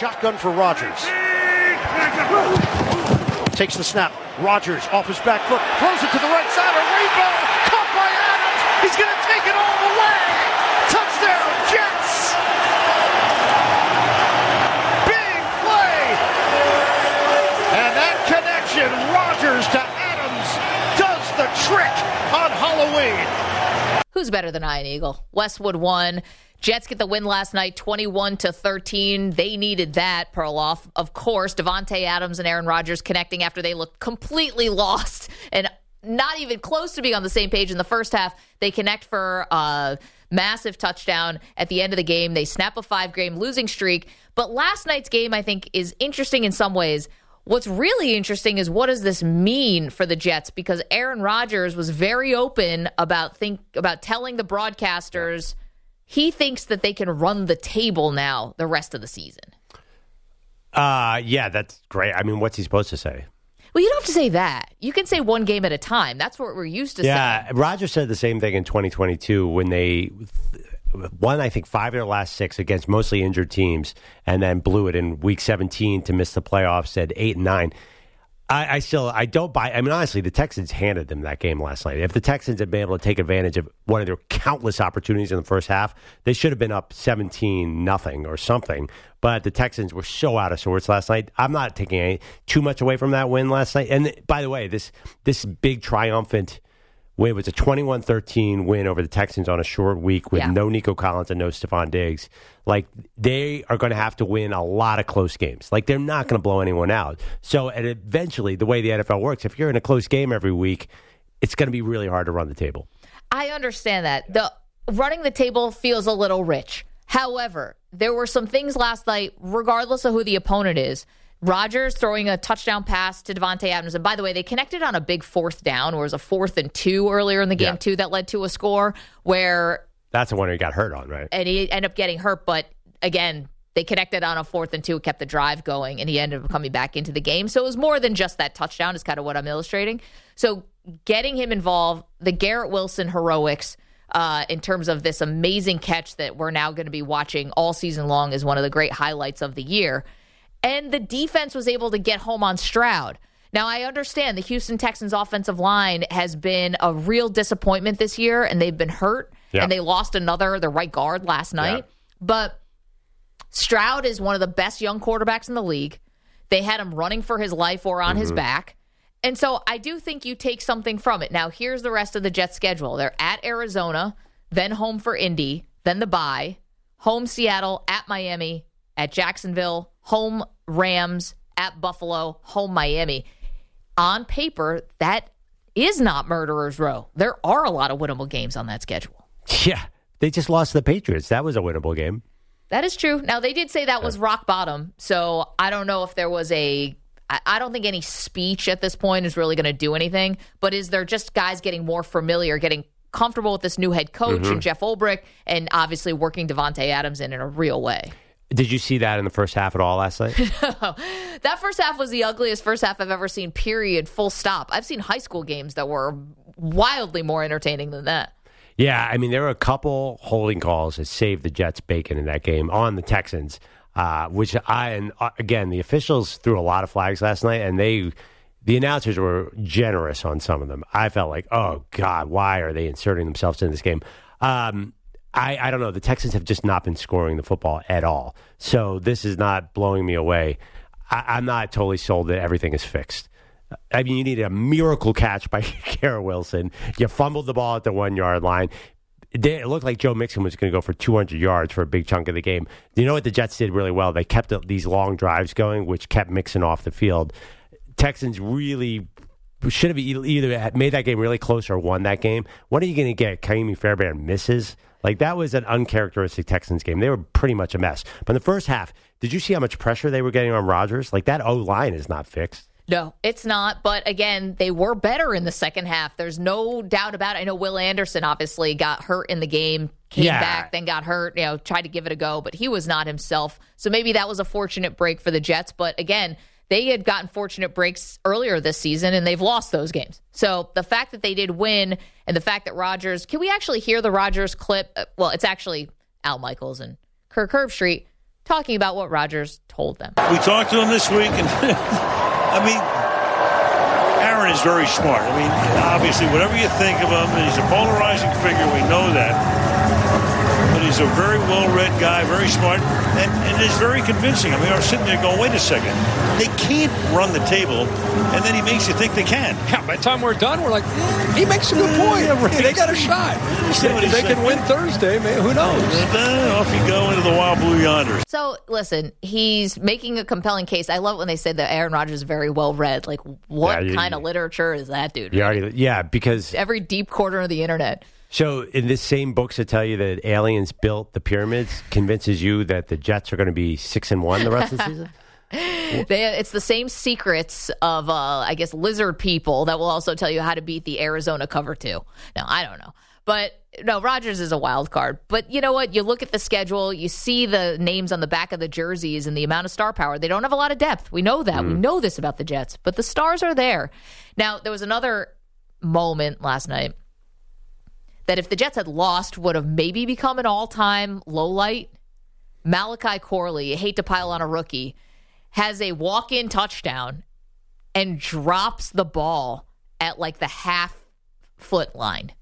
shotgun for Rodgers. Takes the snap. Rodgers off his back foot. Throws it to the right side. A rainbow. Caught by Adams. He's going to take it all the way. Touchdown, Jets. Big play. And that connection, Rodgers to Adams, does the trick on Halloween. Who's better than Ian Eagle? Westwood won. Jets get the win last night, 21-13. They needed that, Perloff. Of course, Davante Adams and Aaron Rodgers connecting after they looked completely lost and not even close to being on the same page in the first half. They connect for a massive touchdown at the end of the game. They snap a 5-game losing streak. But last night's game, I think, is interesting in some ways. What's really interesting is what does this mean for the Jets? Because Aaron Rodgers was very open about telling the broadcasters he thinks that they can run the table now the rest of the season. Yeah, that's great. I mean, what's he supposed to say? Well, you don't have to say that. You can say one game at a time. That's what we're used to saying. Yeah, Rodgers said the same thing in 2022 when they won, I think, 5 of their last 6 against mostly injured teams and then blew it in Week 17 to miss the playoffs at 8 and 9. I don't buy. I mean, honestly, the Texans handed them that game last night. If the Texans had been able to take advantage of one of their countless opportunities in the first half, they should have been up 17-0 or something. But the Texans were so out of sorts last night. I'm not taking too much away from that win last night. And by the way, this big triumphant win was a 21-13 win over the Texans on a short week with no Nico Collins and no Stephon Diggs. Like, they are going to have to win a lot of close games. Like, they're not going to blow anyone out. So, and eventually, the way the NFL works, if you're in a close game every week, it's going to be really hard to run the table. I understand that. The running the table feels a little rich. However, there were some things last night, regardless of who the opponent is. Rodgers throwing a touchdown pass to Davante Adams. And by the way, they connected on a big 4th down, where it was a 4th and 2 earlier in the game, too, that led to a score where... That's the one he got hurt on, right? And he ended up getting hurt, but again, they connected on a 4th and 2, kept the drive going, and he ended up coming back into the game. So it was more than just that touchdown is kind of what I'm illustrating. So getting him involved, the Garrett Wilson heroics in terms of this amazing catch that we're now going to be watching all season long is one of the great highlights of the year. And the defense was able to get home on Stroud. Now, I understand the Houston Texans offensive line has been a real disappointment this year, and they've been hurt, and they lost their right guard last night. But Stroud is one of the best young quarterbacks in the league. They had him running for his life or on his back. And so I do think you take something from it. Now, here's the rest of the Jets' schedule. They're at Arizona, then home for Indy, then the bye, home Seattle, at Miami, at Jacksonville, home Rams, at Buffalo, home Miami. On paper, that is not murderer's row. There are a lot of winnable games on that schedule. Yeah, they just lost to the Patriots. That was a winnable game. That is true. Now, they did say that was rock bottom, so I don't know if there was I don't think any speech at this point is really going to do anything, but is there just guys getting more familiar, getting comfortable with this new head coach and Jeff Ulbrich, and obviously working Davante Adams in a real way? Did you see that in the first half at all last night? That first half was the ugliest first half I've ever seen, period, full stop. I've seen high school games that were wildly more entertaining than that. Yeah, I mean, there were a couple holding calls that saved the Jets' bacon in that game on the Texans, again, the officials threw a lot of flags last night, and the announcers were generous on some of them. I felt like, oh, God, why are they inserting themselves in this game? I don't know. The Texans have just not been scoring the football at all. So this is not blowing me away. I'm not totally sold that everything is fixed. I mean, you need a miracle catch by Garrett Wilson. You fumbled the ball at the 1-yard line. It looked like Joe Mixon was going to go for 200 yards for a big chunk of the game. You know what the Jets did really well? They kept these long drives going, which kept Mixon off the field. Texans really should have either made that game really close or won that game. What are you going to get? Kaimi Fairbairn misses? Like, that was an uncharacteristic Texans game. They were pretty much a mess. But in the first half, did you see how much pressure they were getting on Rodgers? Like, that O-line is not fixed. No, it's not. But again, they were better in the second half. There's no doubt about it. I know Will Anderson obviously got hurt in the game, came back, then got hurt, tried to give it a go, but he was not himself. So maybe that was a fortunate break for the Jets. But again, they had gotten fortunate breaks earlier this season, and they've lost those games. So the fact that they did win, and the fact that Rodgers, can we actually hear the Rodgers clip? Well, it's actually Al Michaels and Kirk Herbstreit talking about what Rodgers told them. We talked to him this week, and I mean, Aaron is very smart. I mean, obviously, whatever you think of him, he's a polarizing figure. We know that. But he's a very well-read guy, very smart, and is very convincing. I mean, I was sitting there going, wait a second. They can't run the table, and then he makes you think they can. Yeah, by the time we're done, we're like, he makes a good point. Yeah, right. They got a shot. If they can win Thursday, man, who knows? And off you go into the wild blue yonder. So, listen, he's making a compelling case. I love when they say that Aaron Rodgers is very well-read. Like, what kind of literature is that, dude? Because every deep corner of the internet. So in this same books that tell you that aliens built the pyramids convinces you that the Jets are going to be 6-1 the rest of the season? It's the same secrets of, I guess, lizard people that will also tell you how to beat the Arizona cover 2. Now, I don't know. But, no, Rodgers is a wild card. But you know what? You look at the schedule, you see the names on the back of the jerseys and the amount of star power. They don't have a lot of depth. We know that. We know this about the Jets. But the stars are there. Now, there was another moment last night that if the Jets had lost would have maybe become an all-time lowlight. Malachi Corley, I hate to pile on a rookie, has a walk-in touchdown and drops the ball at like the half-foot line.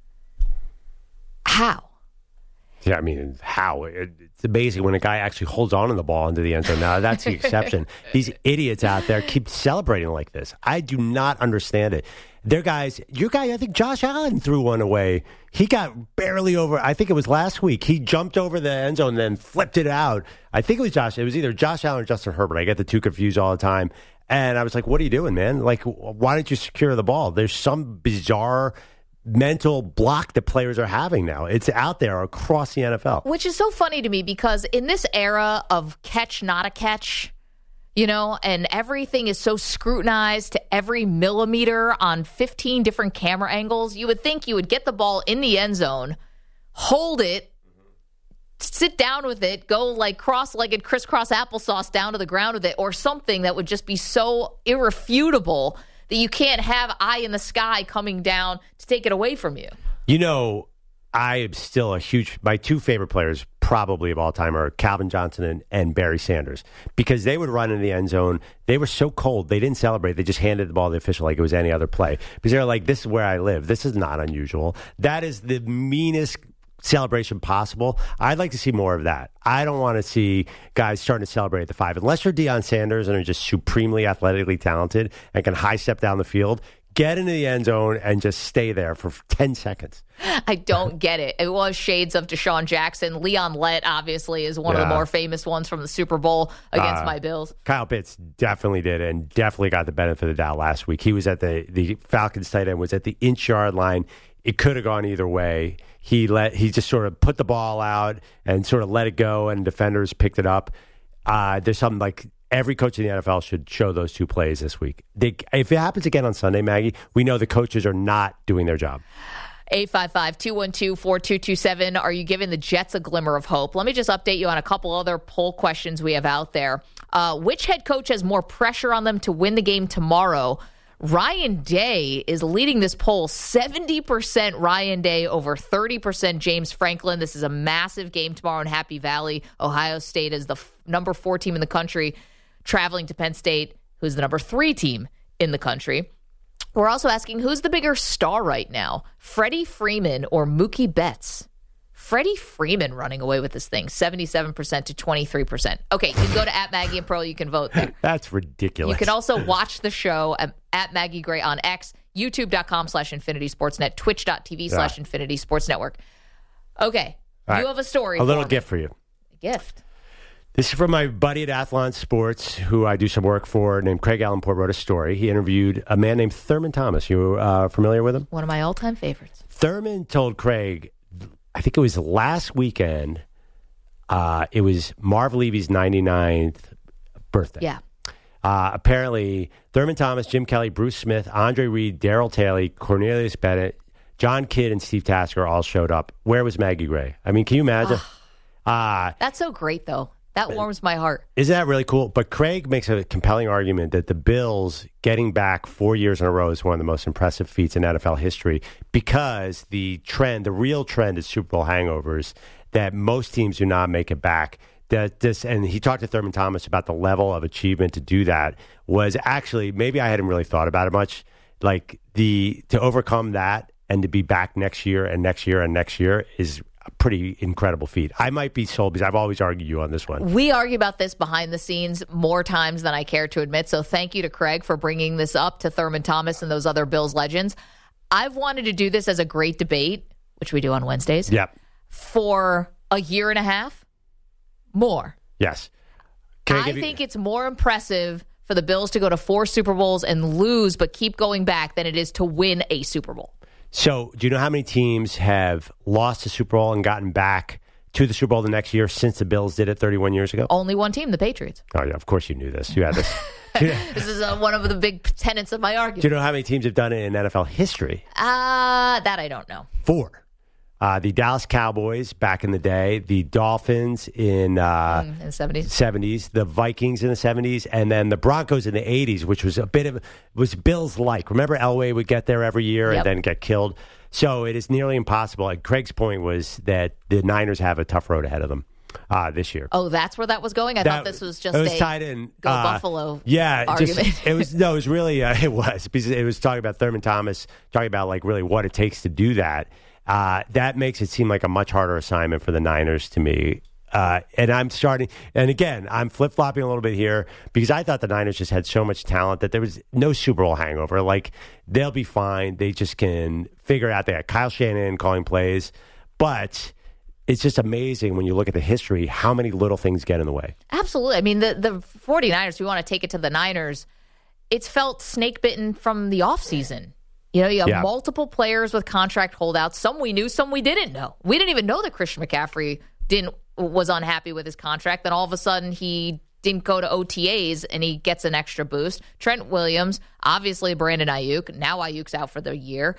How? Yeah, I mean, how? It's amazing when a guy actually holds on to the ball into the end zone. Now, that's the exception. These idiots out there keep celebrating like this. I do not understand it. Their guys, your guy, I think Josh Allen threw one away. He got barely over, I think it was last week. He jumped over the end zone and then flipped it out. I think it was Josh. It was either Josh Allen or Justin Herbert. I get the two confused all the time. And I was like, what are you doing, man? Like, why don't you secure the ball? There's some bizarre mental block that players are having now. It's out there across the NFL. Which is so funny to me because in this era of catch, not a catch, you know, and everything is so scrutinized to every millimeter on 15 different camera angles, you would think you would get the ball in the end zone, hold it, sit down with it, go like cross-legged crisscross applesauce down to the ground with it, or something that would just be so irrefutable that you can't have eye in the sky coming down to take it away from you. You know, I am still a huge, my two favorite players probably of all time are Calvin Johnson and Barry Sanders, because they would run in the end zone. They were so cold. They didn't celebrate. They just handed the ball to the official like it was any other play, because they're like, this is where I live. This is not unusual. That is the meanest celebration possible. I'd like to see more of that. I don't want to see guys starting to celebrate at the 5. Unless you're Deion Sanders and are just supremely athletically talented and can high step down the field, get into the end zone and just stay there for 10 seconds. I don't get it. It was shades of Deshaun Jackson. Leon Lett, obviously, is one of the more famous ones from the Super Bowl against my Bills. He Pitts definitely did, and definitely got the benefit of the doubt last week. He was at the Falcons tight end was at the inch-yard line. It could have gone either way. He just sort of put the ball out and sort of let it go, and defenders picked it up. There's something like every coach in the NFL should show those two plays this week. If it happens again on Sunday, Maggie, we know the coaches are not doing their job. 855-212-4227. Are you giving the Jets a glimmer of hope? Let me just update you on a couple other poll questions we have out there. Which head coach has more pressure on them to win the game tomorrow? Ryan Day is leading this poll, 70% Ryan Day over 30% James Franklin. This is a massive game tomorrow in Happy Valley. Ohio State is the number 4 team in the country, traveling to Penn State, who's the number 3 team in the country. We're also asking, who's the bigger star right now, Freddie Freeman or Mookie Betts? Freddie Freeman running away with this thing, 77% to 23%. Okay, you can go to @Maggie and Pearl. You can vote there. That's ridiculous. You can also watch the show at Maggie Gray on X, youtube.com/Infinity Sportsnet, twitch.tv/Infinity Sports Network. Okay, you have a story. A little gift for you. A gift. This is from my buddy at Athlon Sports, who I do some work for, named Craig Allenport, wrote a story. He interviewed a man named Thurman Thomas. You familiar with him? One of my all-time favorites. Thurman told Craig, I think it was last weekend, it was Marv Levy's 99th birthday. Yeah. Apparently, Thurman Thomas, Jim Kelly, Bruce Smith, Andre Reed, Darryl Taylor, Cornelius Bennett, John Kidd, and Steve Tasker all showed up. Where was Maggie Gray? I mean, can you imagine? That's so great, though. That warms my heart. Isn't that really cool? But Craig makes a compelling argument that the Bills getting back 4 years in a row is one of the most impressive feats in NFL history, because the real trend is Super Bowl hangovers, that most teams do not make it back. and he talked to Thurman Thomas about the level of achievement to do that was actually, maybe I hadn't really thought about it much, like to overcome that and to be back next year and next year and next year is a pretty incredible feat. I might be sold because I've always argued you on this one. We argue about this behind the scenes more times than I care to admit. So thank you to Craig for bringing this up to Thurman Thomas and those other Bills legends. I've wanted to do this as a great debate, which we do on Wednesdays. Yep. For a year and a half more. Yes. I think it's more impressive for the Bills to go to 4 Super Bowls and lose but keep going back than it is to win a Super Bowl. So, do you know how many teams have lost a Super Bowl and gotten back to the Super Bowl the next year since the Bills did it 31 years ago? Only one team, the Patriots. Oh, yeah, of course you knew this. You had this. This is one of the big tenets of my argument. Do you know how many teams have done it in NFL history? That I don't know. 4. The Dallas Cowboys back in the day, the Dolphins in the 70s, the Vikings in the 70s, and then the Broncos in the 80s, which was was Bills-like. Remember Elway would get there every year and then get killed? So it is nearly impossible. And Craig's point was that the Niners have a tough road ahead of them this year. Oh, that's where that was going? I thought this was just tied in, go Buffalo argument. It was really, it was, because it was talking about Thurman Thomas, talking about like really what it takes to do that. That makes it seem like a much harder assignment for the Niners to me. And I'm flip-flopping a little bit here because I thought the Niners just had so much talent that there was no Super Bowl hangover. Like, they'll be fine. They just can figure out. They got Kyle Shanahan calling plays. But it's just amazing when you look at the history, how many little things get in the way. Absolutely. I mean, the 49ers, we want to take it to the Niners. It's felt snake-bitten from the offseason. You know, you have multiple players with contract holdouts. Some we knew, some we didn't know. We didn't even know that Christian McCaffrey was unhappy with his contract. Then all of a sudden he didn't go to OTAs and he gets an extra boost. Trent Williams, obviously Brandon Ayuk. Now Ayuk's out for the year.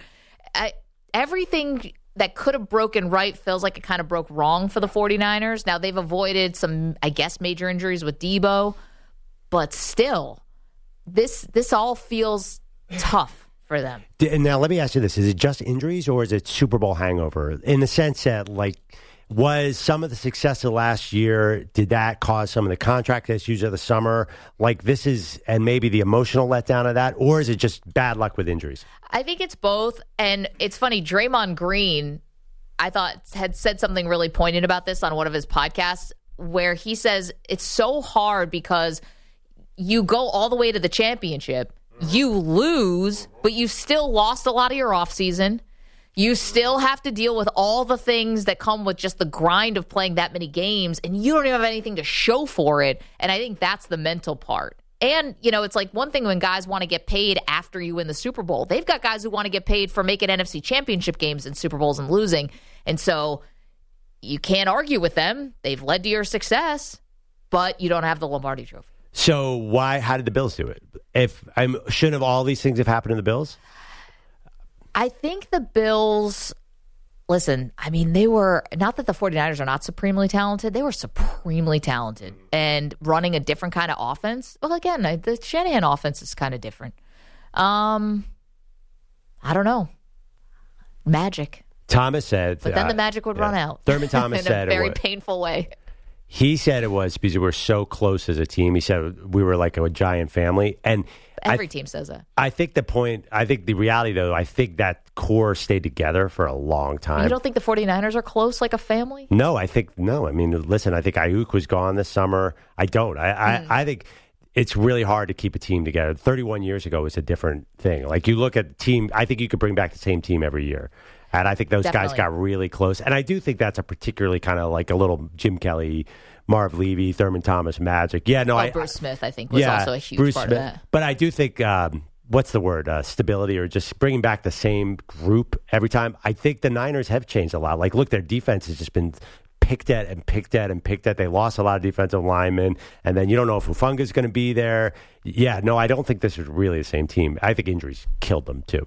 Everything that could have broken right feels like it kind of broke wrong for the 49ers. Now they've avoided some, I guess, major injuries with Debo. But still, this all feels tough for them. Now, let me ask you this. Is it just injuries or is it Super Bowl hangover? In the sense that, like, was some of the success of last year, did that cause some of the contract issues of the summer? Like, this is, and maybe the emotional letdown of that? Or is it just bad luck with injuries? I think it's both. And it's funny, Draymond Green, I thought, had said something really poignant about this on one of his podcasts, where he says it's so hard because you go all the way to the championship, you lose, but you still lost a lot of your offseason. You still have to deal with all the things that come with just the grind of playing that many games, and you don't even have anything to show for it. And I think that's the mental part. And, you know, it's like one thing when guys want to get paid after you win the Super Bowl. They've got guys who want to get paid for making NFC championship games and Super Bowls and losing. And so you can't argue with them. They've led to your success, but you don't have the Lombardi Trophy. So how did the Bills do it? Shouldn't have all these things have happened to the Bills? I think the Bills, listen, I mean, they were, not that the 49ers are not supremely talented, they were supremely talented and running a different kind of offense. Well, again, the Shanahan offense is kind of different. I don't know. Magic. Thomas said. But then the magic would run out. Thurman Thomas said in a very painful way. He said it was because we're so close as a team. He said we were like a giant family. And every team says that. I think the reality, though, I think that core stayed together for a long time. You don't think the 49ers are close like a family? No, I mean, listen, I think Ayuk was gone this summer. I don't. I think it's really hard to keep a team together. 31 years ago was a different thing. Like, you look at the team, I think you could bring back the same team every year. And I think those guys got really close. And I do think that's a particularly kind of like a little Jim Kelly, Marv Levy, Thurman Thomas magic. Yeah, no, Bruce Smith, I think, was also a huge part of that. But I do think, what's the word, stability or just bringing back the same group every time. I think the Niners have changed a lot. Like, look, their defense has just been picked at and picked at and picked at. They lost a lot of defensive linemen, and then you don't know if Hufunga's going to be there. Yeah, no, I don't think this is really the same team. I think injuries killed them, too.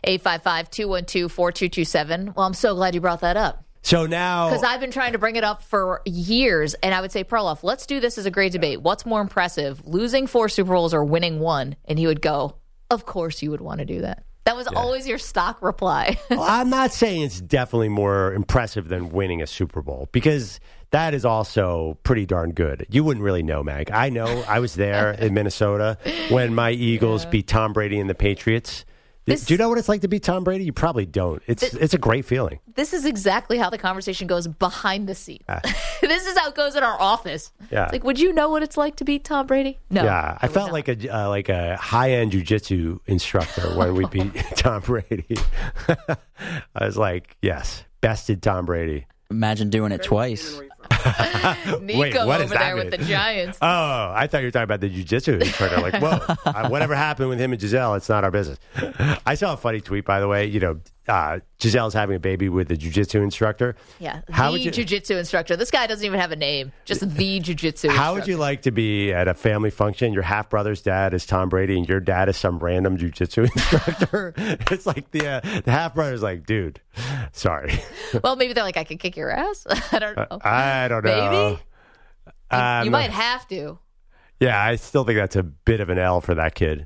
855-212-4227. Well, I'm so glad you brought that up. So now... Because I've been trying to bring it up for years, and I would say, Perloff, let's do this as a great debate. What's more impressive, losing 4 Super Bowls or winning 1? And he would go, of course you would want to do that. That was always your stock reply. Well, I'm not saying it's definitely more impressive than winning a Super Bowl, because that is also pretty darn good. You wouldn't really know, Mag. I know. I was there in Minnesota when my Eagles beat Tom Brady and the Patriots. Do you know what it's like to beat Tom Brady? You probably don't. It's a great feeling. This is exactly how the conversation goes behind the scenes. This is how it goes in our office. Yeah. It's like, would you know what it's like to beat Tom Brady? No. Yeah, I felt like a high-end jiu-jitsu instructor when we beat Tom Brady. I was like, yes, bested Tom Brady. Imagine doing it twice. Nico Wait, what over does that there mean? with the Giants. Oh, I thought you were talking about the jiu-jitsu instructor. Like, whoa, whatever happened with him and Giselle, it's not our business. I saw a funny tweet, by the way. Giselle's having a baby with a jiu-jitsu instructor. Yeah, How the jiu-jitsu instructor. This guy doesn't even have a name, just the jiu-jitsu instructor. How would you like to be at a family function? Your half-brother's dad is Tom Brady, and your dad is some random jiu-jitsu instructor? It's like the half-brother's like, dude, sorry. Well, maybe they're like, I can kick your ass. I don't know. I don't know. Maybe? You might have to. Yeah, I still think that's a bit of an L for that kid.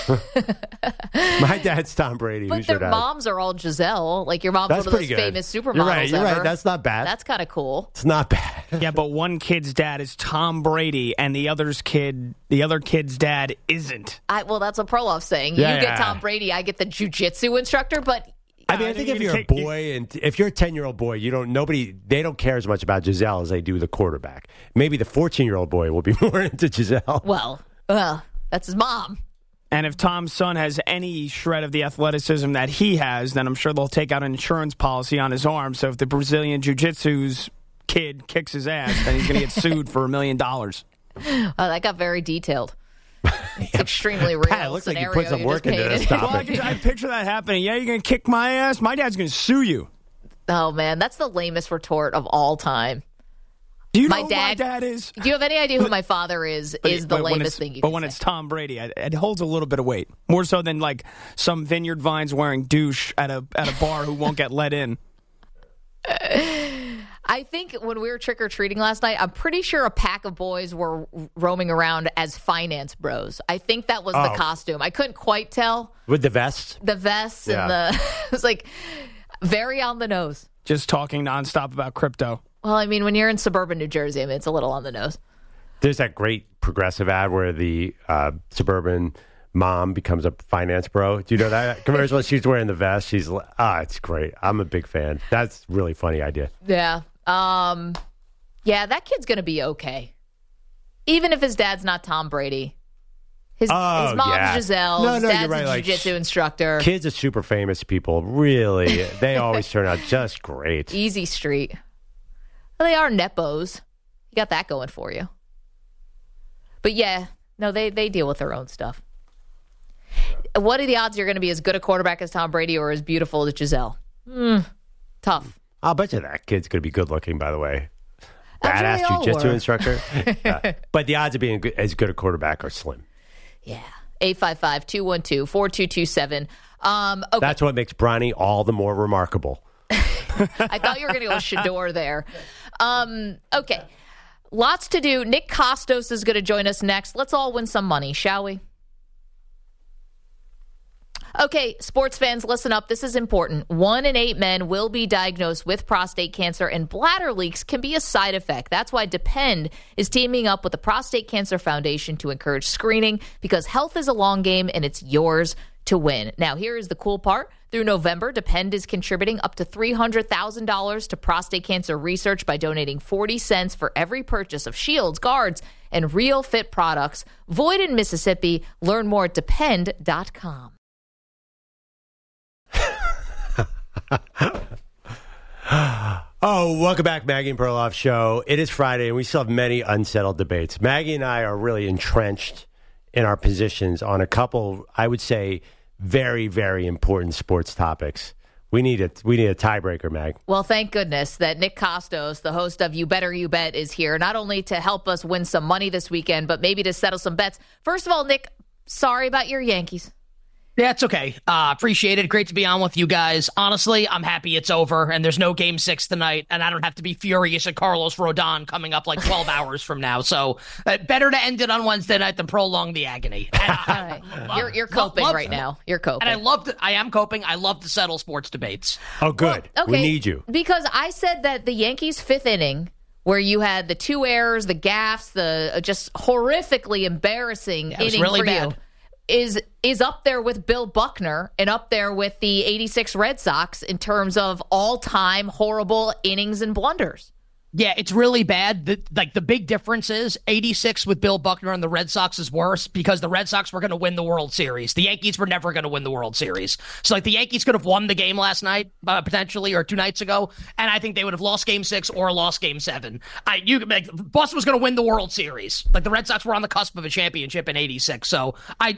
My dad's Tom Brady. But Who's your their dad? moms are all Giselle. Like, your mom's That's one of those pretty good. famous supermodels You're right. ever. That's not bad. That's kind of cool. It's not bad. Yeah, but one kid's dad is Tom Brady, and the other kid's dad isn't. Well, that's what Prolof's saying. Yeah, You get Tom Brady, I get the jiu-jitsu instructor, but... I mean, I think if you're a boy and if you're a 10-year-old boy, they don't care as much about Giselle as they do the quarterback. Maybe the 14-year-old boy will be more into Giselle. Well, that's his mom. And if Tom's son has any shred of the athleticism that he has, then I'm sure they'll take out an insurance policy on his arm. So if the Brazilian jiu-jitsu's kid kicks his ass, then he's going to get sued for $1 million. That got very detailed. It's extremely real. Pat, it looks like you put some work into this Well, topic. I picture that happening. Yeah, you're going to kick my ass? My dad's going to sue you. Oh, man, that's the lamest retort of all time. Do you know who my dad is? Do you have any idea who my father is the lamest thing you can But when say. it's Tom Brady, it holds a little bit of weight. More so than like some Vineyard Vines wearing douche at a bar who won't get let in. I think when we were trick-or-treating last night, I'm pretty sure a pack of boys were roaming around as finance bros. I think that was the costume. I couldn't quite tell. With the vest? The vests and the... It was like very on the nose. Just talking nonstop about crypto. Well, I mean, when you're in suburban New Jersey, I mean, it's a little on the nose. There's that great Progressive ad where the suburban mom becomes a finance bro. Do you know that commercial? She's wearing the vest. She's it's great. I'm a big fan. That's a really funny idea. Yeah. Yeah, that kid's going to be okay. Even if his dad's not Tom Brady. His mom's Giselle. No, his you're dad's right. a jiu-jitsu instructor. Kids of super famous people, really, they always turn out just great. Easy street. Well, they are nepos. You got that going for you. But yeah, no, they deal with their own stuff. What are the odds you're going to be as good a quarterback as Tom Brady or as beautiful as Giselle? Tough. I'll bet you that kid's going to be good looking, by the way. Actually, they Badass all jiu-jitsu were. instructor. But the odds of being as good a quarterback are slim. Yeah. 855-212-4227. Okay. That's what makes Bronny all the more remarkable. I thought you were going to go Shador there. Okay. Lots to do. Nick Kostos is going to join us next. Let's all win some money, shall we? Okay, sports fans, listen up. This is important. 1 in 8 men will be diagnosed with prostate cancer, and bladder leaks can be a side effect. That's why Depend is teaming up with the Prostate Cancer Foundation to encourage screening, because health is a long game, and it's yours to win. Now, here is the cool part. Through November, Depend is contributing up to $300,000 to prostate cancer research by donating 40 cents for every purchase of shields, guards, and Real Fit products. Void in Mississippi. Learn more at depend.com. Welcome back, Maggie and Perloff Show. It is Friday, and we still have many unsettled debates. Maggie and I are really entrenched in our positions on a couple, I would say, very, very important sports topics. We need a tiebreaker, Mag. Well, thank goodness that Nick Kostos, the host of You Better You Bet, is here, not only to help us win some money this weekend, but maybe to settle some bets. First of all, Nick, sorry about your Yankees. Yeah, it's okay. Appreciate it. Great to be on with you guys. Honestly, I'm happy it's over and there's no Game 6 tonight, and I don't have to be furious at Carlos Rodon coming up like 12 hours from now. So better to end it on Wednesday night than prolong the agony. You're coping right now. You're coping. And I am coping. I love to settle sports debates. Oh, good. Well, okay, we need you. Because I said that the Yankees' fifth inning, where you had the 2 errors, the gaffes, the just horrifically embarrassing inning really for bad. you, is up there with Bill Buckner and up there with the 86 Red Sox in terms of all-time horrible innings and blunders. Yeah, it's really bad. The big difference is 86 with Bill Buckner and the Red Sox is worse because the Red Sox were going to win the World Series. The Yankees were never going to win the World Series. So, the Yankees could have won the game last night, potentially, or 2 nights ago, and I think they would have lost Game 6 or lost Game 7. Boston was going to win the World Series. The Red Sox were on the cusp of a championship in 86. So,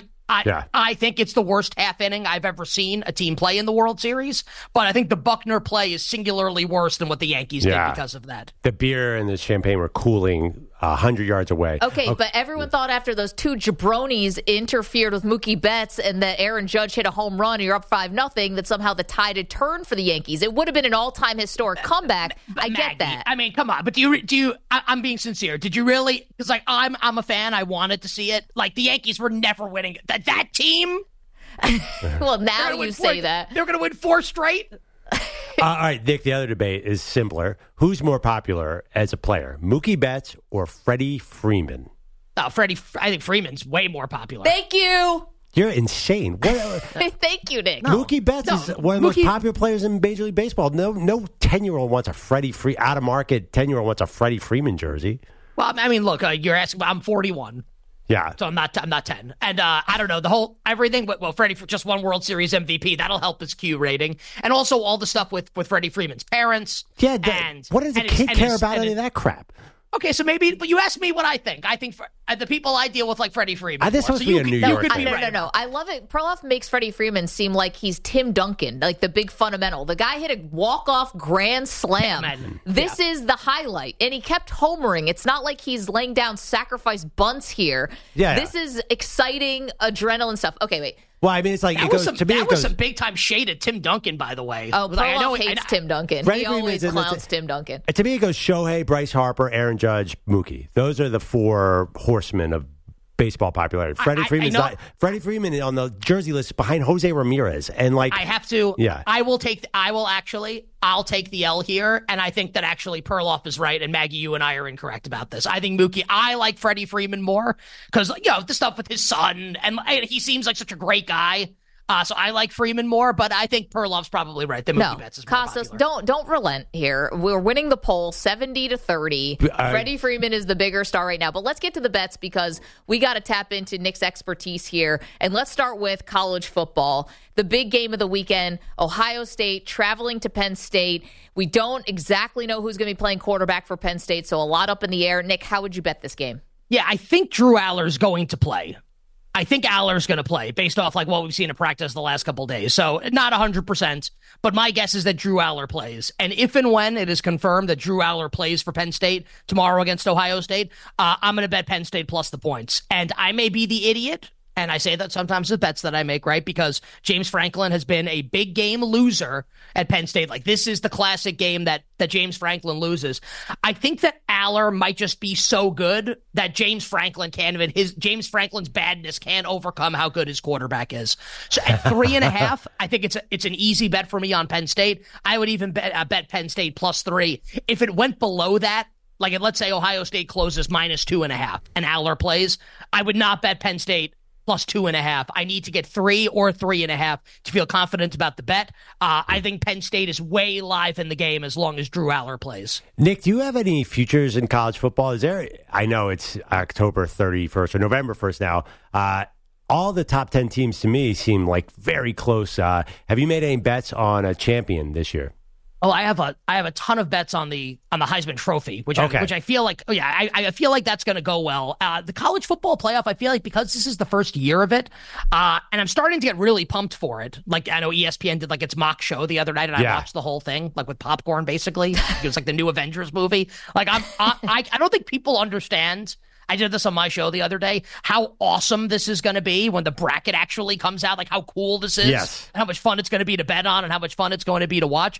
I think it's the worst half inning I've ever seen a team play in the World Series, but I think the Buckner play is singularly worse than what the Yankees did because of that. The beer and the champagne were cooling 100 yards away. Okay, but everyone thought after those 2 jabronis interfered with Mookie Betts and that Aaron Judge hit a home run and you're up 5-0 that somehow the tide had turned for the Yankees. It would have been an all-time historic comeback. I get that. I mean, come on. But do you I'm being sincere. Did you really? Because I'm a fan. I wanted to see it. The Yankees were never winning. That team? Well, now you say that. They're going to win 4 straight? All right, Nick, the other debate is simpler. Who's more popular as a player, Mookie Betts or Freddie Freeman? I think Freeman's way more popular. Thank you. You're insane. Thank you, Nick. Mookie Betts is one of the most popular players in Major League Baseball. No 10-year-old wants a out-of-market 10-year-old wants a Freddie Freeman jersey. Well, I mean, look, you're asking. I'm 41. Yeah. So I'm not 10. And I don't know, the whole everything. Well, Freddie just won World Series MVP. That'll help his Q rating. And also all the stuff with Freddie Freeman's parents. Yeah. What does a kid care about any of that crap? Okay, so but you asked me what I think. I think for the people I deal with, like Freddie Freeman. This must be a New York thing. No. I love it. Perloff makes Freddie Freeman seem like he's Tim Duncan, like the big fundamental. The guy hit a walk-off grand slam. This is the highlight, and he kept homering. It's not like he's laying down sacrifice bunts here. Yeah. This is exciting adrenaline stuff. Okay, wait. Well, I mean, it's like that was some big time shade at Tim Duncan, by the way. Oh, Perloff hates Tim Duncan. He always clowns Tim Duncan. To me, it goes Shohei, Bryce Harper, Aaron Judge, Mookie. Those are the 4 horsemen of baseball popularity. Freddie Freeman on the jersey list behind Jose Ramirez, and I have to. Yeah, I'll take the L here, and I think that actually Perloff is right, and Maggie, you and I are incorrect about this. I think I like Freddie Freeman more because the stuff with his son, and he seems like such a great guy. So I like Freeman more, but I think Perloff's probably right. Mookie Betts is more Costas, popular. don't relent here. We're winning the poll 70-30. Freddie Freeman is the bigger star right now. But let's get to the bets because we got to tap into Nick's expertise here. And let's start with college football. The big game of the weekend, Ohio State traveling to Penn State. We don't exactly know who's going to be playing quarterback for Penn State, so a lot up in the air. Nick, how would you bet this game? Yeah, I think Drew Aller's going to play. I think Aller's going to play based off what we've seen in practice the last couple of days. So not 100%, but my guess is that Drew Aller plays. And if and when it is confirmed that Drew Aller plays for Penn State tomorrow against Ohio State, I'm going to bet Penn State plus the points. And I may be the idiot, and I say that sometimes with bets that I make, right? Because James Franklin has been a big game loser at Penn State. This is the classic game that James Franklin loses. I think that Aller might just be so good that James Franklin's badness can't overcome how good his quarterback is. So at 3.5, I think it's an easy bet for me on Penn State. I would even bet Penn State plus 3. If it went below that, let's say Ohio State closes minus 2.5 and Aller plays, I would not bet Penn State plus 2.5. I need to get 3 or 3.5 to feel confident about the bet. I think Penn State is way live in the game as long as Drew Aller plays. Nick, do you have any futures in college football? I know it's October 31st or November 1st now. All the top 10 teams to me seem very close. Have you made any bets on a champion this year? Oh, I have a ton of bets on the Heisman Trophy, which I feel like I feel like that's going to go well. The college football playoff, I feel like because this is the first year of it, and I'm starting to get really pumped for it. I know ESPN did its mock show the other night, and I watched the whole thing with popcorn. Basically, it was the new Avengers movie. I don't think people understand. I did this on my show the other day, how awesome this is going to be when the bracket actually comes out, like how cool this is, Yes. and how much fun it's going to be to bet on and how much fun it's going to be to watch.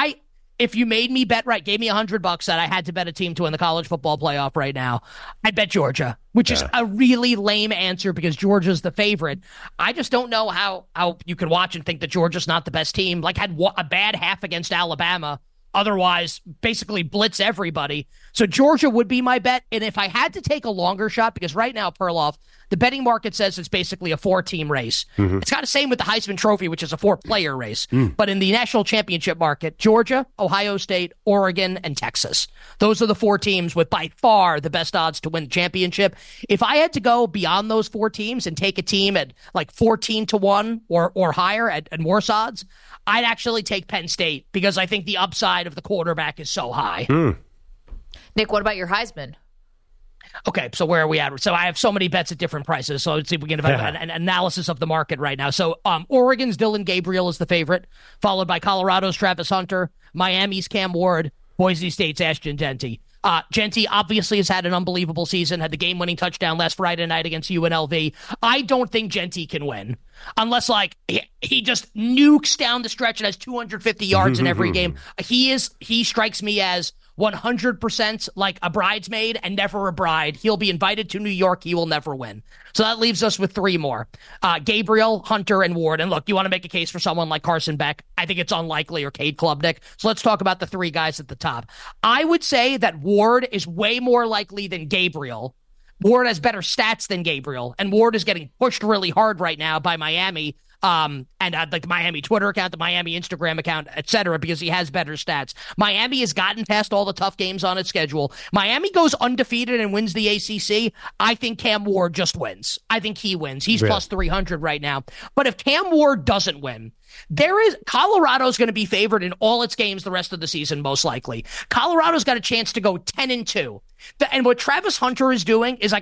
If you made me bet gave me $100 that I had to bet a team to win the college football playoff right now, I'd bet Georgia, which is a really lame answer because Georgia's the favorite. I just don't know how you can watch and think that Georgia's not the best team. Like had a bad half against Alabama. Otherwise, basically blitz everybody. So Georgia would be my bet. And if I had to take a longer shot, because right now, Perloff, the betting market says it's basically a 4-team race. Mm-hmm. It's kind of same with the Heisman Trophy, which is a 4-player race. But in the national championship market, Georgia, Ohio State, Oregon, and Texas. Those are the 4 teams with by far the best odds to win the championship. If I had to go beyond those 4 teams and take a team at like 14-1 or higher at worse odds, I'd actually take Penn State because I think the upside of the quarterback is so high. Nick, what about your Heisman? Okay, so where are we at? So I have so many bets at different prices. So let's see if we can have an analysis of the market right now. So Oregon's Dylan Gabriel is the favorite, followed by Colorado's Travis Hunter, Miami's Cam Ward, Boise State's Ashton Jeanty. Jeanty obviously has had an unbelievable season, had the game-winning touchdown last Friday night against UNLV. I don't think Jeanty can win unless, like, he just nukes down the stretch and has 250 yards in every game. He strikes me as 100% like a bridesmaid and never a bride. He'll be invited to New York. He will never win. So that leaves us with 3 more. Gabriel, Hunter, and Ward. And look, you want to make a case for someone like Carson Beck. I think it's unlikely, or Cade Klubnik. So let's talk about the 3 guys at the top. I would say that Ward is way more likely than Gabriel. Ward has better stats than Gabriel, and Ward is getting pushed really hard right now by Miami. And like the Miami Twitter account, the Miami Instagram account, etc., because he has better stats. Miami has gotten past all the tough games on its schedule. Miami goes undefeated and wins the ACC. I think Cam Ward just wins. I think he wins. He's plus 300 right now. But if Cam Ward doesn't win, Colorado's going to be favored in all its games the rest of the season, most likely. Colorado's got a chance to go 10-2. And what Travis Hunter is doing is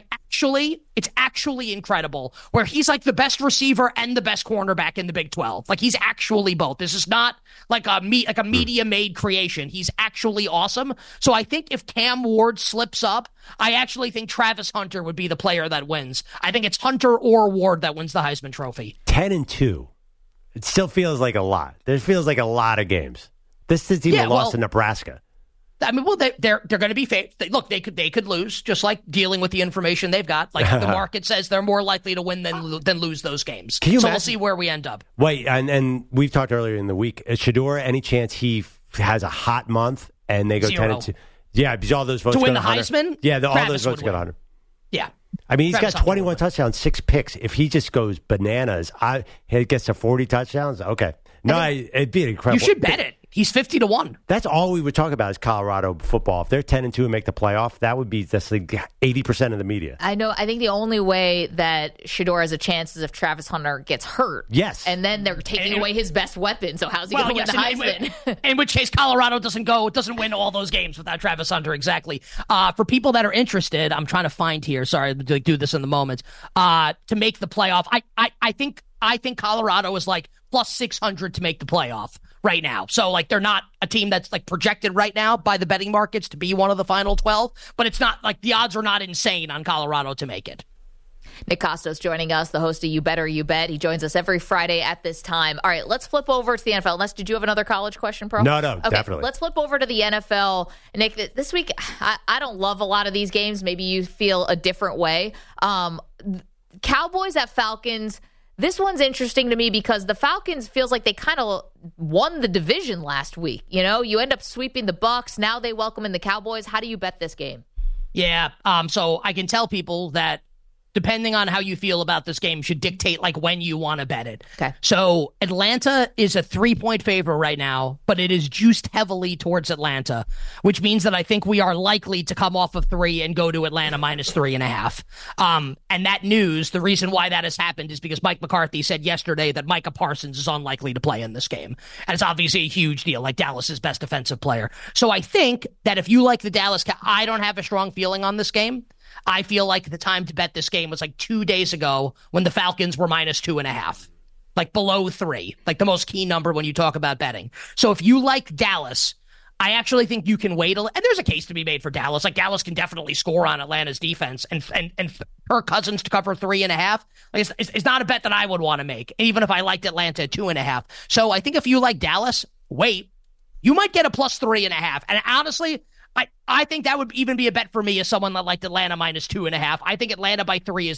it's actually incredible, where he's like the best receiver and the best cornerback in the Big 12. Like he's actually both. This is not like a media-made creation. He's actually awesome. So I think if Cam Ward slips up, I actually think Travis Hunter would be the player that wins. I think it's Hunter or Ward that wins the Heisman Trophy. 10-2. It still feels like a lot. There feels like a lot of games. This team lost to Nebraska. I mean, well, they're going to be look. They could lose, just like dealing with the information they've got. Like the market says, they're more likely to win than lose those games. So we'll see where we end up. Wait, and we've talked earlier in the week. Is Shedeur, any chance he has a hot month and they go 10-2? Yeah, because all those votes to win the to Hunter. Heisman. Yeah, all those votes go to Hunter. Yeah. I mean, he's got 21 touchdowns, 6 picks. If he just goes bananas, he gets to 40 touchdowns. Okay. No, it'd be incredible. You should bet it. He's 50-1. That's all we would talk about is Colorado football. If they're 10-2 and make the playoff, that would be just like 80% of the media. I know. I think the only way that Shedeur has a chance is if Travis Hunter gets hurt. Yes. And then they're taking away his best weapon. So how's he going to win the Heisman? In which case, Colorado doesn't win all those games without Travis Hunter. Exactly. For people that are interested, I'm trying to find here. Sorry, to do this in the moment. To make the playoff, I think Colorado is like plus 600 to make the playoff right now. So like they're not a team that's like projected right now by the betting markets to be one of the final 12, but it's not like the odds are not insane on Colorado to make it. Nick Kostos joining us, the host of You Better You Bet. He joins us every Friday at this time. All right, let's flip over to the NFL. Unless, did you have another college question, Pro? No, okay, definitely. Let's flip over to the NFL. Nick, this week, I don't love a lot of these games. Maybe you feel a different way. Cowboys at Falcons. This one's interesting to me because the Falcons feels like they kind of won the division last week. You know, you end up sweeping the Bucs. Now they welcome in the Cowboys. How do you bet this game? Yeah, so I can tell people that depending on how you feel about this game should dictate like when you want to bet it. Okay. So Atlanta is a 3-point favorite right now, but it is juiced heavily towards Atlanta, which means that I think we are likely to come off of 3 and go to Atlanta minus 3.5. And that news, the reason why that has happened is because Mike McCarthy said yesterday that Micah Parsons is unlikely to play in this game. And it's obviously a huge deal, like Dallas's best defensive player. So I think that if you like the Dallas, I don't have a strong feeling on this game. I feel like the time to bet this game was like 2 days ago when the Falcons were minus 2.5, like below 3, like the most key number when you talk about betting. So if you like Dallas, I actually think you can wait and there's a case to be made for Dallas. Like, Dallas can definitely score on Atlanta's defense, and Kirk Cousins to cover 3.5. Like, it's not a bet that I would want to make, even if I liked Atlanta at 2.5. So I think if you like Dallas, wait. You might get a plus 3.5. And honestly, I think that would even be a bet for me as someone that liked Atlanta minus 2.5. I think Atlanta by 3 is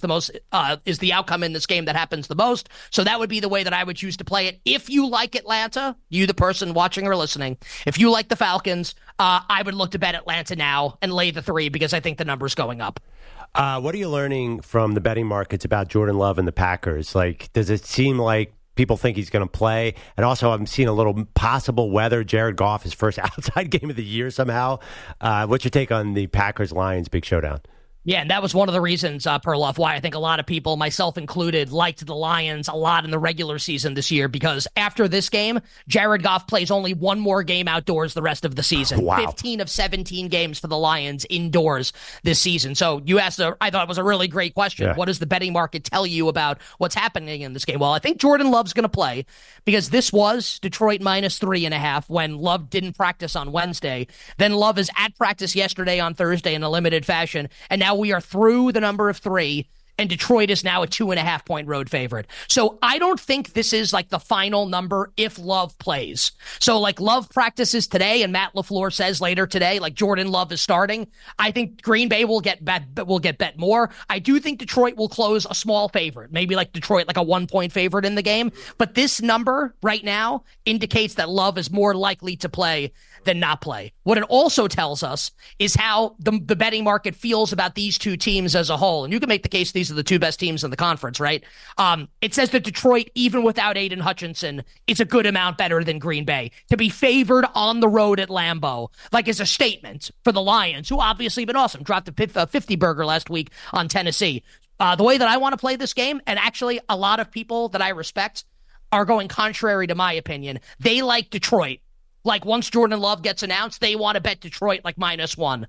the outcome in this game that happens the most. So that would be the way that I would choose to play it. If you like Atlanta, you the person watching or listening, if you like the Falcons, I would look to bet Atlanta now and lay the 3 because I think the number's going up. What are you learning from the betting markets about Jordan Love and the Packers? Like, does it seem like people think he's going to play? And also, I'm seeing a little possible weather. Jared Goff, his first outside game of the year somehow. What's your take on the Packers-Lions big showdown? Yeah, and that was one of the reasons, Perloff, why I think a lot of people, myself included, liked the Lions a lot in the regular season this year, because after this game, Jared Goff plays only one more game outdoors the rest of the season. Wow. 15 of 17 games for the Lions indoors this season. So you asked, I thought it was a really great question. Yeah. What does the betting market tell you about what's happening in this game? Well, I think Jordan Love's going to play, because this was Detroit minus 3.5 when Love didn't practice on Wednesday. Then Love is at practice yesterday on Thursday in a limited fashion, and now we are through the number of 3, and Detroit is now a 2.5-point road favorite. So I don't think this is like the final number if Love plays. So like Love practices today, and Matt LaFleur says later today, like Jordan Love is starting. I think Green Bay will get bet more. I do think Detroit will close a small favorite, maybe like Detroit, like a 1-point favorite in the game. But this number right now indicates that Love is more likely to play than not play. What it also tells us is how the betting market feels about these two teams as a whole. And you can make the case these are the two best teams in the conference, right? It says that Detroit, even without Aiden Hutchinson, is a good amount better than Green Bay. To be favored on the road at Lambeau, like, is a statement for the Lions, who obviously have been awesome. Dropped a 50-burger last week on Tennessee. The way that I want to play this game, and actually a lot of people that I respect are going contrary to my opinion. They like Detroit. Like, once Jordan Love gets announced, they want to bet Detroit like -1.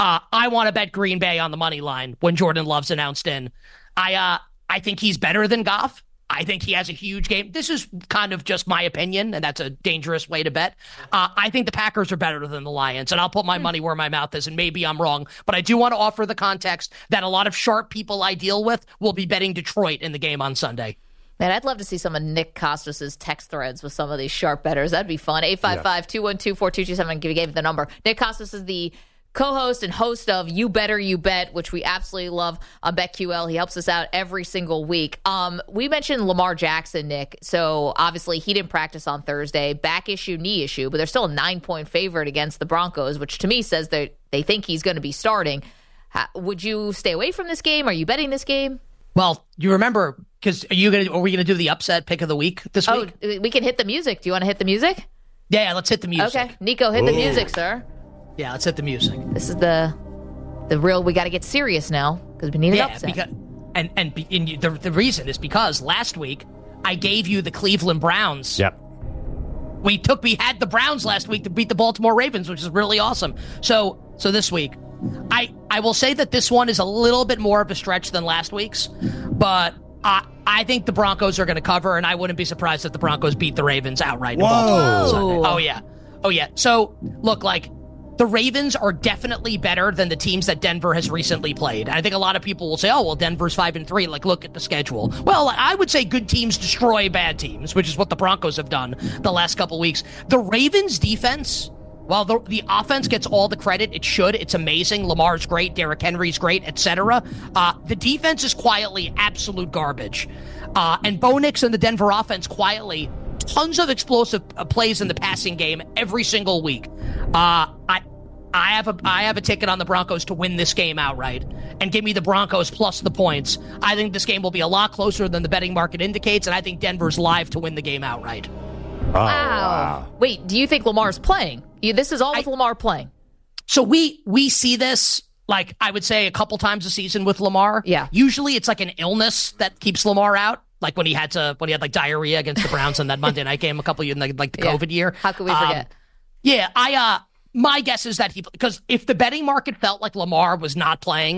I want to bet Green Bay on the money line when Jordan Love's announced in. I think he's better than Goff. I think he has a huge game. This is kind of just my opinion, and that's a dangerous way to bet. I think the Packers are better than the Lions, and I'll put my money where my mouth is, and maybe I'm wrong. But I do want to offer the context that a lot of sharp people I deal with will be betting Detroit in the game on Sunday. Man, I'd love to see some of Nick Costas' text threads with some of these sharp bettors. That'd be fun. 855-212-4227. Give you the number. Nick Costas is the co-host and host of You Better You Bet, which we absolutely love on BetQL. He helps us out every single week. We mentioned Lamar Jackson, Nick. So obviously he didn't practice on Thursday. Back issue, knee issue, but they're still a 9-point favorite against the Broncos, which to me says that they think he's going to be starting. Would you stay away from this game? Are you betting this game? Well, you remember, because are we going to do the upset pick of the week this week? Oh, we can hit the music. Do you want to hit the music? Yeah, let's hit the music. Okay, Nico, hit the music, sir. Yeah, let's hit the music. This is the real. We got to get serious now because we need an upset. The reason is because last week I gave you the Cleveland Browns. Yep. We had the Browns last week to beat the Baltimore Ravens, which is really awesome. So this week, I will say that this one is a little bit more of a stretch than last week's, but I think the Broncos are going to cover, and I wouldn't be surprised if the Broncos beat the Ravens outright. Whoa! Oh yeah. So look, like, the Ravens are definitely better than the teams that Denver has recently played. And I think a lot of people will say, oh, well, Denver's 5-3. Like, look at the schedule. Well, I would say good teams destroy bad teams, which is what the Broncos have done the last couple weeks. The Ravens defense, while the offense gets all the credit it should, it's amazing. Lamar's great, Derrick Henry's great, etc. The defense is quietly absolute garbage. And Bo Nix and the Denver offense quietly tons of explosive plays in the passing game every single week. I have a ticket on the Broncos to win this game outright and give me the Broncos plus the points. I think this game will be a lot closer than the betting market indicates, and I think Denver's live to win the game outright. Oh, wow. Wait, do you think Lamar's playing? This is all with Lamar playing. So we see this, like, I would say a couple times a season with Lamar. Yeah. Usually it's like an illness that keeps Lamar out. Like when he had like diarrhea against the Browns in that Monday night game a couple years, like the COVID year. How could we forget? My guess is that because if the betting market felt like Lamar was not playing,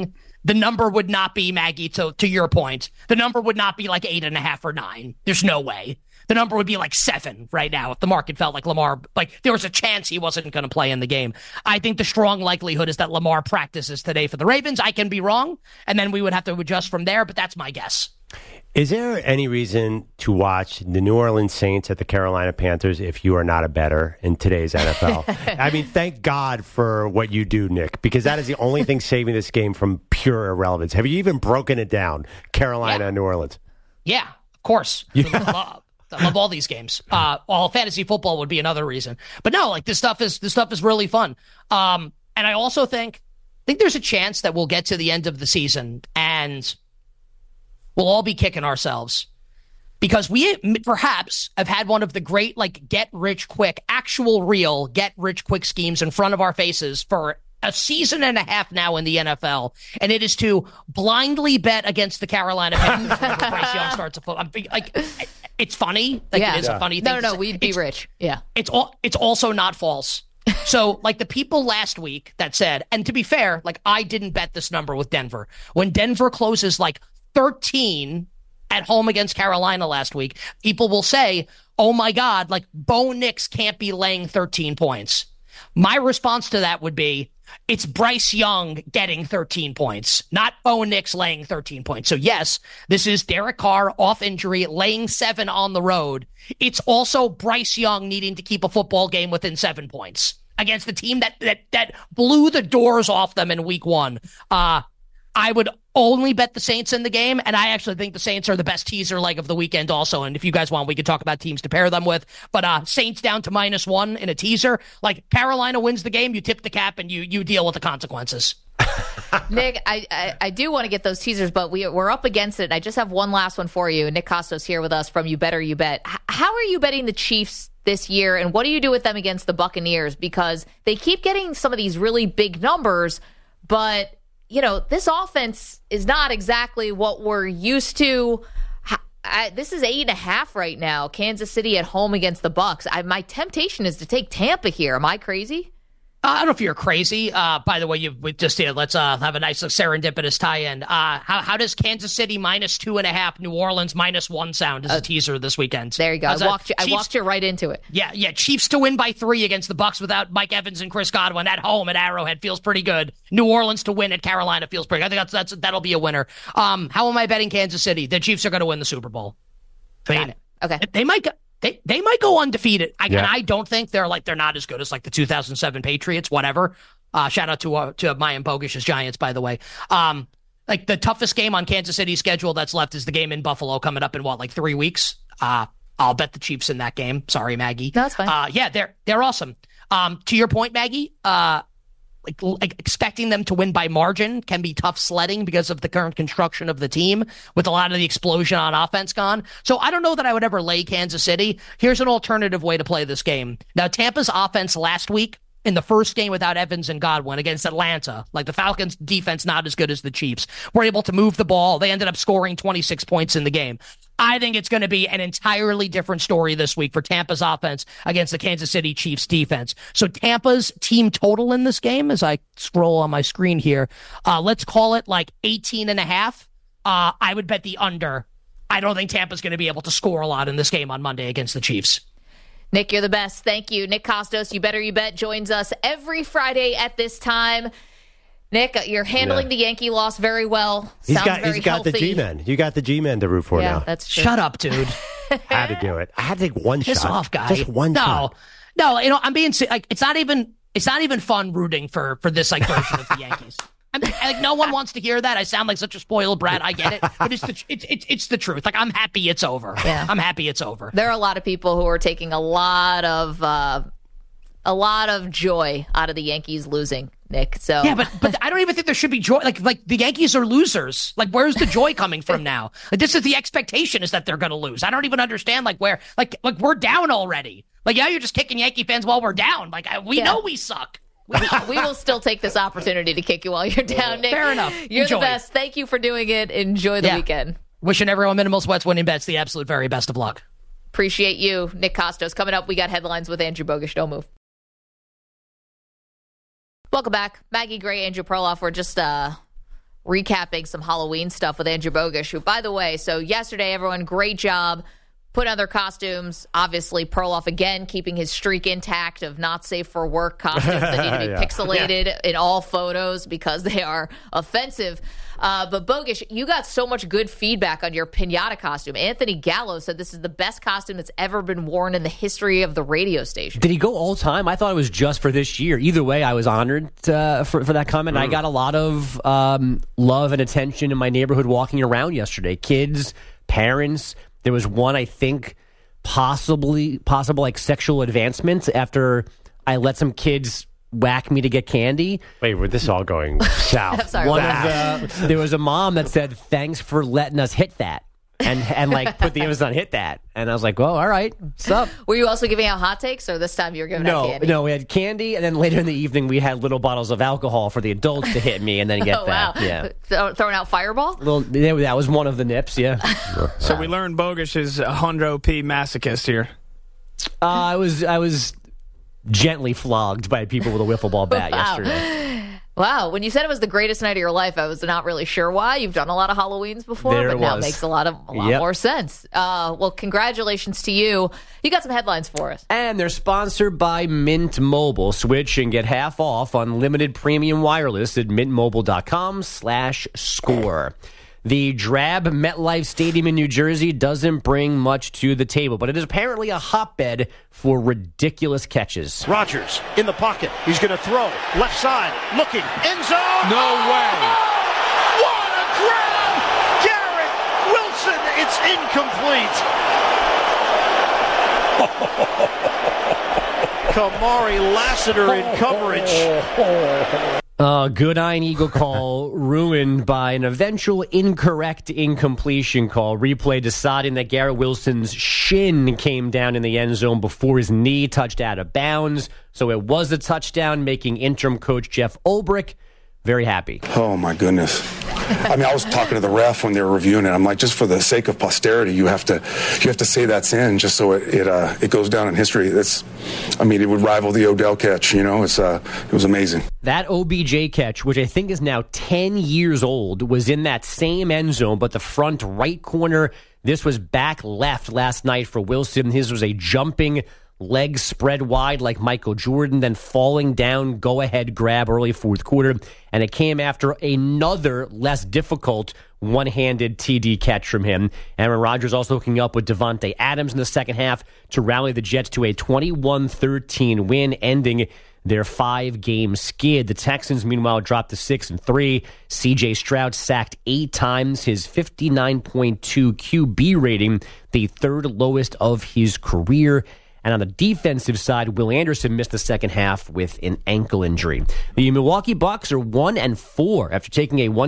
the number would not be, Maggie, to your point, the number would not be like 8.5 or 9. There's no way. The number would be like 7 right now if the market felt like Lamar, like there was a chance he wasn't going to play in the game. I think the strong likelihood is that Lamar practices today for the Ravens. I can be wrong, and then we would have to adjust from there, but that's my guess. Is there any reason to watch the New Orleans Saints at the Carolina Panthers if you are not a bettor in today's NFL? I mean, thank God for what you do, Nick, because that is the only thing saving this game from pure irrelevance. Have you even broken it down, Carolina and New Orleans? Yeah, of course. Yeah. I love all these games. All fantasy football would be another reason, but no, like this stuff is really fun. And I also think there's a chance that we'll get to the end of the season and we'll all be kicking ourselves because we perhaps have had one of the great like get rich quick, actual real get rich quick schemes in front of our faces for a season and a half now in the NFL, and it is to blindly bet against the Carolina Panthers when Bryce Young starts a football. Like, it's funny. Like, it is a funny thing. No, we'd be rich. Yeah. It's also not false. So, like, the people last week that said, and to be fair, like, I didn't bet this number with Denver. When Denver closes, like, 13 at home against Carolina last week, people will say, oh, my God, like, Bo Nix can't be laying 13 points. My response to that would be, it's Bryce Young getting 13 points, not Bo Nix laying 13 points. So, yes, this is Derek Carr off injury, laying 7 on the road. It's also Bryce Young needing to keep a football game within 7 points against the team that blew the doors off them in week 1. I would only bet the Saints in the game, and I actually think the Saints are the best teaser leg of the weekend also. And if you guys want, we could talk about teams to pair them with. But Saints down to -1 in a teaser. Like, Carolina wins the game, you tip the cap, and you deal with the consequences. Nick, I do want to get those teasers, but we're up against it. I just have one last one for you. Nick Kostos here with us from You Better You Bet. How are you betting the Chiefs this year, and what do you do with them against the Buccaneers? Because they keep getting some of these really big numbers, but you know, this offense is not exactly what we're used to. This is 8.5 right now. Kansas City at home against the Bucs. My temptation is to take Tampa here. Am I crazy? I don't know if you're crazy. By the way, we just did. Let's have a nice serendipitous tie-in. How does Kansas City -2.5, New Orleans -1 sound as a teaser this weekend? There you go. I walked you right into it. Yeah. Chiefs to win by 3 against the Bucs without Mike Evans and Chris Godwin at home at Arrowhead feels pretty good. New Orleans to win at Carolina feels pretty good. I think that'll be a winner. How am I betting Kansas City? The Chiefs are going to win the Super Bowl. I mean, okay. They might go. They might go undefeated. And I don't think they're not as good as like the 2007 Patriots, whatever. Shout out to Mayan Bogish's Giants, by the way. Like the toughest game on Kansas City's schedule that's left is the game in Buffalo coming up in 3 weeks. I'll bet the Chiefs in that game. Sorry, Maggie. No, that's fine. Yeah, they're awesome. To your point, Maggie, like expecting them to win by margin can be tough sledding because of the current construction of the team with a lot of the explosion on offense gone. So I don't know that I would ever lay Kansas City. Here's an alternative way to play this game. Now, Tampa's offense last week in the first game without Evans and Godwin against Atlanta, like the Falcons defense not as good as the Chiefs, were able to move the ball. They ended up scoring 26 points in the game. I think it's going to be an entirely different story this week for Tampa's offense against the Kansas City Chiefs defense. So Tampa's team total in this game, as I scroll on my screen here, let's call it like 18.5. I would bet the under. I don't think Tampa's going to be able to score a lot in this game on Monday against the Chiefs. Nick, you're the best. Thank you. Nick Kostos, You Better You Bet, joins us every Friday at this time. Nick, you're handling the Yankee loss very well. He's got the G-Men. You got the G-Men to root for now. That's true. Shut up, dude. I had to do it. I had to take one Piss shot. off, guy. Just one shot. No, I'm being like, it's not even fun rooting for this like version of the Yankees. I mean, like, no one wants to hear that. I sound like such a spoiled brat. I get it, but it's the truth. Like, I'm happy it's over. Yeah. I'm happy it's over. There are a lot of people who are taking a lot of joy out of the Yankees losing, Nick. So yeah, but I don't even think there should be joy. Like the Yankees are losers. Like, where's the joy coming from now? Like, this is the expectation is that they're going to lose. I don't even understand where we're down already. Like, yeah, you're just kicking Yankee fans while we're down. Like, we know we suck. We will still take this opportunity to kick you while you're down, Nick. Fair enough. You're Enjoy. the best. Thank you for doing it. Enjoy the weekend. Wishing everyone Minimal Sweats winning bets the absolute very best of luck. Appreciate you, Nick Kostos. Coming up, we got headlines with Andrew Bogusch. Don't move. Welcome back. Maggie Gray, Andrew Perloff. We're recapping some Halloween stuff with Andrew Bogusch, who, by the way, so yesterday, everyone, great job. Put on their costumes. Obviously, Perloff again keeping his streak intact of not safe for work costumes that need to be pixelated in all photos because they are offensive. But Bogusch, you got so much good feedback on your pinata costume. Anthony Gallo said this is the best costume that's ever been worn in the history of the radio station. Did he go all time? I thought it was just for this year. Either way, I was honored for that comment. I got a lot of love and attention in my neighborhood walking around yesterday. Kids, parents. There was one, I think, possible like sexual advancement after I let some kids whack me to get candy. Wait, were this all going south? I'm sorry. There was a mom that said, "Thanks for letting us hit that," and like put the emphasis on "hit that." And I was like, "Well, all right, what's up?" Were you also giving out hot takes, or this time you were giving out candy? No, we had candy, and then later in the evening we had little bottles of alcohol for the adults to hit me and then get that. Wow. Yeah, Throwing out Fireball? that was one of the nips. Yeah. So we learned Bogusch is a Hundo P masochist here. I was gently flogged by people with a wiffle ball bat yesterday. Wow, when you said it was the greatest night of your life, I was not really sure why. You've done a lot of Halloweens before, but now it makes a lot more sense. Well, congratulations to you. You got some headlines for us. And they're sponsored by Mint Mobile. Switch and get half off unlimited premium wireless at mintmobile.com/score. The drab MetLife Stadium in New Jersey doesn't bring much to the table, but it is apparently a hotbed for ridiculous catches. Rodgers in the pocket. He's going to throw. Left side. Looking. End zone. No way. What a grab. Garrett Wilson. It's incomplete. Kamari Lassiter in coverage. Good eye and eagle call ruined by an eventual incorrect incompletion call. Replay deciding that Garrett Wilson's shin came down in the end zone before his knee touched out of bounds. So it was a touchdown, making interim coach Jeff Ulbrich very happy. Oh, my goodness. I mean, I was talking to the ref when they were reviewing it. I'm like, just for the sake of posterity, you have to say that's in, just so it goes down in history. It would rival the Odell catch. You know, it was amazing. That OBJ catch, which I think is now 10 years old, was in that same end zone, but the front right corner. This was back left last night for Wilson. His was a jumping legs spread wide like Michael Jordan, then falling down, go-ahead grab early fourth quarter, and it came after another less difficult one-handed TD catch from him. Aaron Rodgers also hooking up with Devontae Adams in the second half to rally the Jets to a 21-13 win, ending their 5-game skid. The Texans, meanwhile, dropped to 6-3. C.J. Stroud sacked 8 times, his 59.2 QB rating, the third lowest of his career. And on the defensive side, Will Anderson missed the second half with an ankle injury. The Milwaukee Bucks are 1-4 after taking a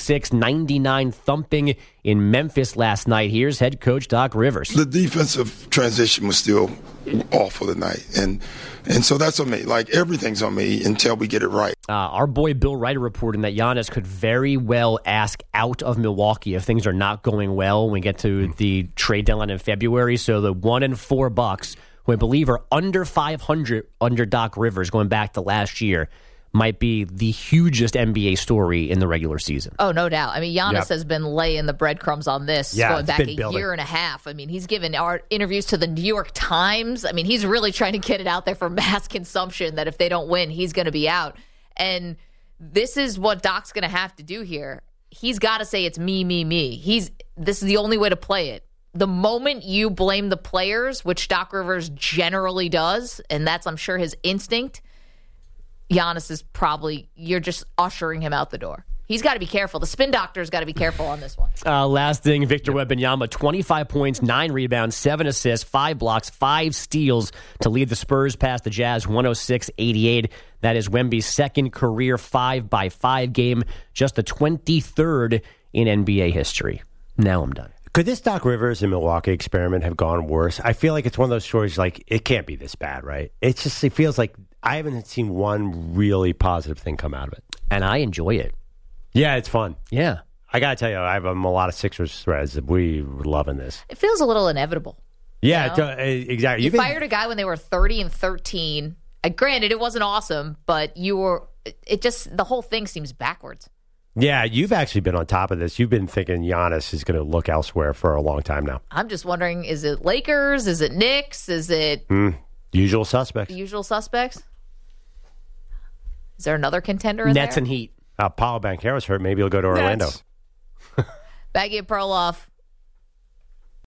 126-99 thumping in Memphis last night. Here's head coach Doc Rivers. The defensive transition was still awful tonight. And so that's on me. Like, everything's on me until we get it right. Our boy Bill Ryder reporting that Giannis could very well ask out of Milwaukee if things are not going well when we get to the trade deadline in February. So the 1-4 Bucks, who I believe are under 500 under Doc Rivers going back to last year, might be the hugest NBA story in the regular season. Oh, no doubt. I mean, Giannis has been laying the breadcrumbs on this going back a year and a half. I mean, he's given our interviews to the New York Times. I mean, he's really trying to get it out there for mass consumption that if they don't win, he's going to be out. And this is what Doc's going to have to do here. He's got to say it's me, me, me. This is the only way to play it. The moment you blame the players, which Doc Rivers generally does, and that's, I'm sure, his instinct, Giannis is you're just ushering him out the door. He's got to be careful. The spin doctor's got to be careful on this one. Last thing, Victor Wembanyama, 25 points, 9 rebounds, 7 assists, 5 blocks, 5 steals to lead the Spurs past the Jazz 106-88. That is Wemby's second career 5-by-5 game, just the 23rd in NBA history. Now I'm done. Could this Doc Rivers and Milwaukee experiment have gone worse? I feel like it's one of those stories like it can't be this bad, right? It feels like I haven't seen one really positive thing come out of it. And I enjoy it. Yeah, it's fun. Yeah. I got to tell you, I have a lot of Sixers threads. We were loving this. It feels a little inevitable. Yeah, you know? Exactly. You fired a guy when they were 30-13. Granted, it wasn't awesome, but the whole thing seems backwards. Yeah, you've actually been on top of this. You've been thinking Giannis is going to look elsewhere for a long time now. I'm just wondering, is it Lakers? Is it Knicks? Is it usual suspects? The usual suspects? Is there another contender in Nets there? and Heat. Paulo Banchero's hurt. Maybe he'll go to Orlando. Baggy and Perloff,